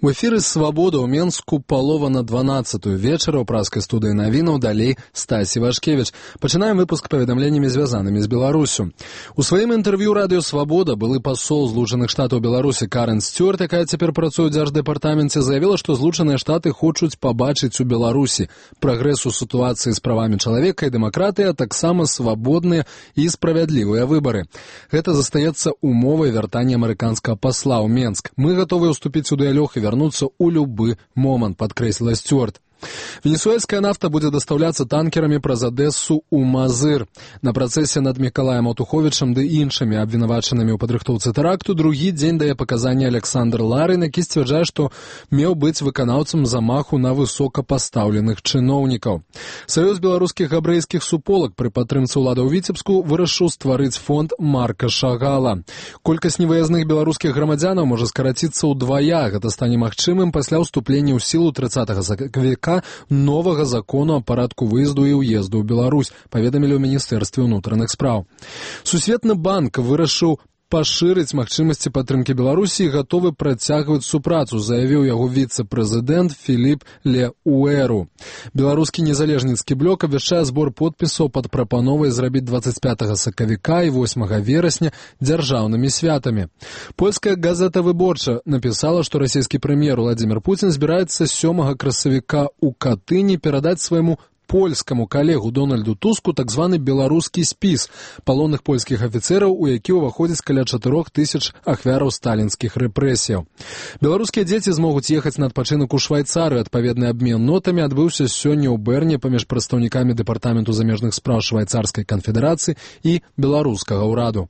У эфіры «Свабода» ў Менску палова на 12-ю вечара ў праскай студыі навінаў, далей Стасі Вашкевіч. Пачынаем выпуск паведамленнямі, звязанымі з Беларусю. У сваім інтэрв'ю радыё «Свабода» былы пасол Злучаных Штатаў Беларусі Карен Стюарт, якая цяпер працуе ў Дзярждэпартаменце, заявіла, што Злучаныя Штаты хочуць пабачыць у Беларусі прагрэс у сітуацыі з правамі чалавека і дэмакратыі, а таксама свабодныя і справядлівыя выбары. Гэта застаецца умовай вяртання амерыканскага пасла ў Менск. Мы гатовы ўступіць у дыялог і вернуться у любы момант, падкрэсліла Стюарт. Венесуэльская нафта будзе дастаўляцца танкерамі праз Адэссу ў Мазыр. На працэсе над Мікалаем Аўтуховічам ды іншымі абвінавачанымі ў падрыхтоўцы тэракту другі дзень дае паказанні Александр Ларын, які сцвярджае, што меў быць выканаўцам замаху на высокапастаўленых чыноўнікаў. Саюз беларускіх габрэйскіх суполак пры падтрымцы ўлады ў Віцебску вырашыў стварыць фонд Марка Шагала. Колькасць невыязных беларускіх грамадзянаў можа скараціцца ўдвая. Гэта стане магчымым пасля ўступлення ў сілу 30 сакавіка новага закону о парадку выезду і ўезду ў Беларусь, паведамілі ў Міністэрстве ўнутраных спраў. Сусветны банк вырашыў пашырыць магчымасці падтрымкі Беларусі і гатовы працягваць супрацу, заявіў яго віцэ-прэзідэнт Філіп Леуэру. Беларускі незалежніцкі блок абвяшчае збор подпісаў пад прапановай зрабіць 25 сакавіка і 8 верасня дзяржаўнымі святамі. Польская газета «Выборча» напісала, што расійскі прэм'ер Владзімір Пуцін збіраецца 7 красавіка ў Катыні перадаць свайму польскаму калегу Дональду Туску так званы беларускі спіс палонных польскіх афіцэраў, у які ўваходзіць каля 4000 ахвяраў сталінскіх рэпрэсіяў. Беларускія дзеці змогуць ехаць на адпачынак у Швайцарыю. Адпаведны абмен нотамі адбыўся сёння ў Бэрне паміж прадстаўнікамі дэпартаменту замежных спраў Швайцарскай канфедэрацыі і беларускага ўраду.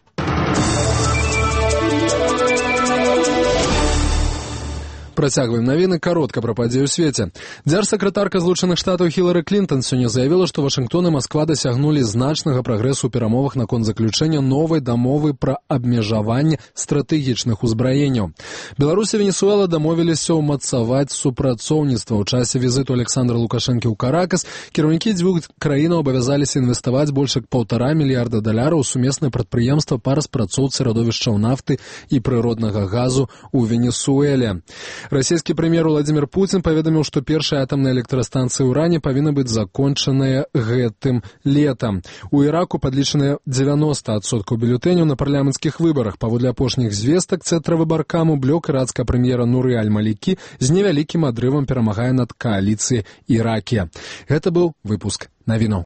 Працягваем навіны каротка пра падзеі ў свеце. Дзяржсакратарка Злучаных Штатаў Хілары Клінтон сёння заявіла, што Вашынгтон і Масква дасягнулі значнага прагрэсу ў перамовах наконт заключэння новай дамовы пра абмежаванне стратэгічных узбраенняў. Беларусь і Венесуэла дамовіліся ўмацаваць супрацоўніцтва. У часе візіту Александра Лукашэнкі ў Каракас кіраўнікі дзвюх краінаў абавязаліся інвеставаць больш як $1,5 мільярда ў сумеснае прадпрыемства па распрацоўцы радовішчаў нафты і прыроднага газу ў Венесуэле. Расійскі прэм'ер Владзімір Пуцін паведаміў, што першая атамная электрастанцыя ў Іране павінна быць закончаная гэтым летам. У Іраку падлічаныя 90% бюлетэняў на парламенцкіх выбарах. Паводле апошніх звестак цэнтра выбаркаму блок ірацкага прэм'ера Нуры Аль-Малікі з невялікім адрывам перамагае над кааліцыяй Іракія. Гэта быў выпуск навінаў.